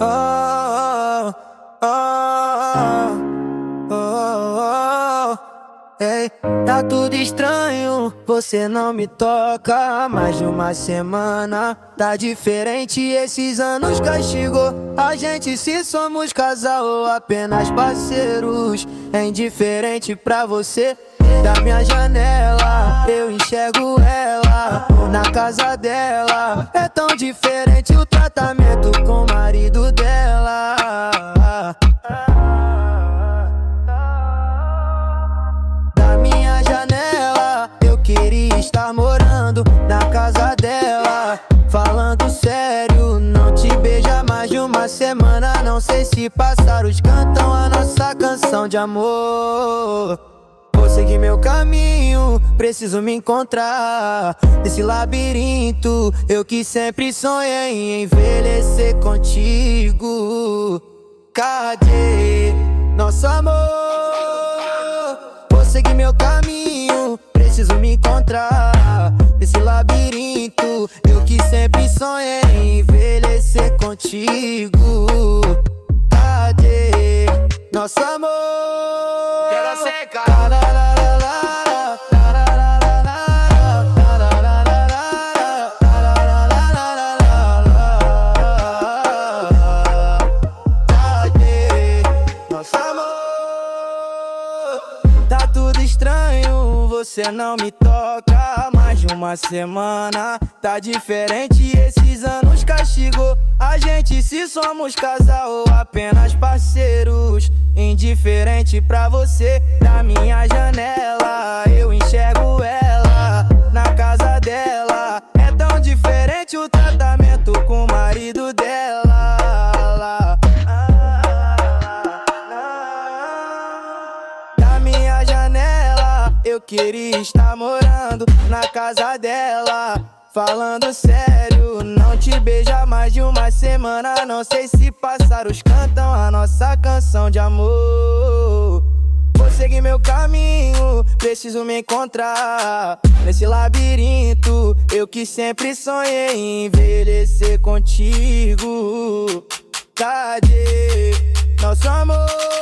Oh, oh, oh, oh, oh. Ei, tá tudo estranho, você não me toca há mais de uma semana. Tá diferente, esses anos castigou a gente se somos casal ou apenas parceiros. É indiferente pra você. Da minha janela eu enxergo ela na casa dela. É tão diferente o tratamento com o marido dela. Da minha janela eu queria estar morando na casa dela. Falando sério, não te beija há mais de uma semana. Não sei se pássaros cantam a nossa canção de amor. Vou seguir meu caminho, preciso me encontrar nesse labirinto. Eu que sempre sonhei em envelhecer contigo. Cadê nosso amor? Vou seguir meu caminho, preciso me encontrar nesse labirinto. Eu que sempre sonhei em envelhecer contigo. Cadê nosso amor? Quero secar. Tá tudo estranho, você não me toca há mais de uma semana. Tá diferente, esses anos castigou a gente se somos casal ou apenas parceiros. Indiferente pra você. Da minha janela eu enxergo ela na casa dela. É tão diferente o tratamento com o marido dela. Da minha janela eu queria estar morando na casa dela. Falando sério, não te beija há mais de uma semana. Não sei se pássaros cantam a nossa canção de amor. Vou seguir meu caminho, preciso me encontrar nesse labirinto. Eu que sempre sonhei em envelhecer contigo. Cadê nosso amor?